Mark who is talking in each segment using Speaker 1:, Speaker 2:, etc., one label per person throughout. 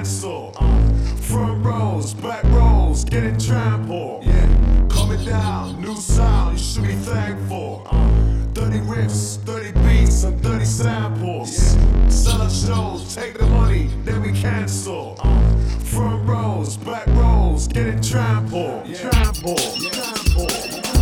Speaker 1: cancel. Front rows, back rows, getting trampled. Yeah, coming down, new sound, you should be thankful. 30 riffs, 30 beats, and 30 samples. Sell out shows, take the money, then we cancel. Front rows, back rows, getting trampled. Trampled, trampled.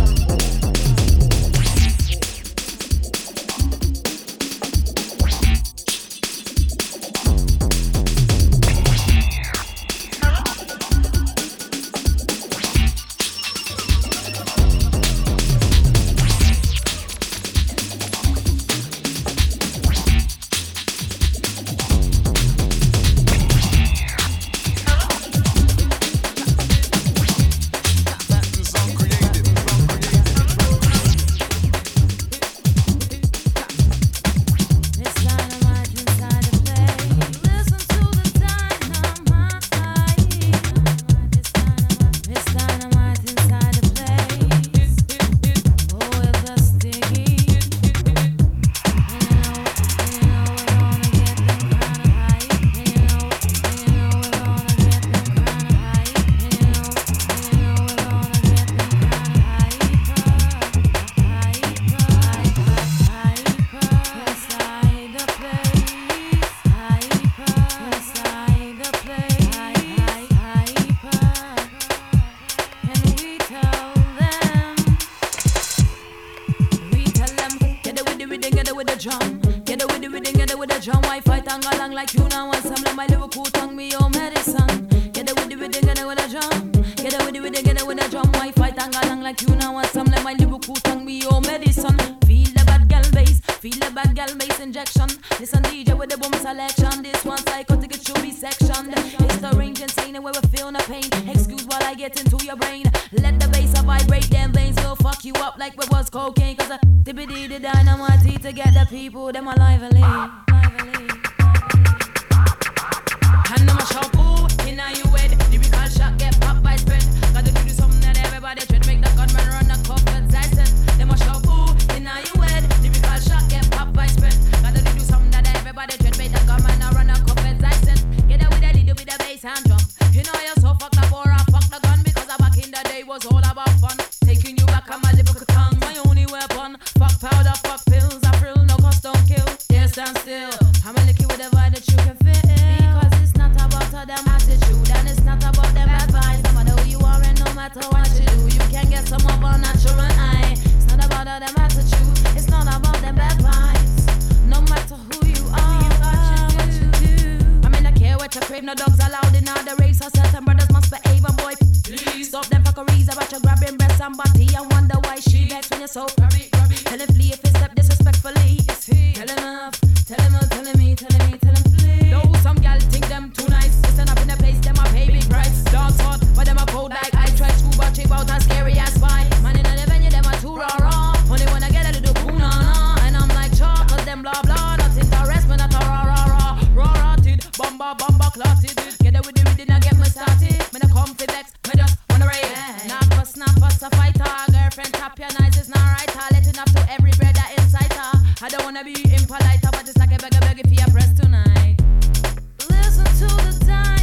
Speaker 2: I don't wanna be impolite, but it's like a beg if you press tonight. Listen to the time.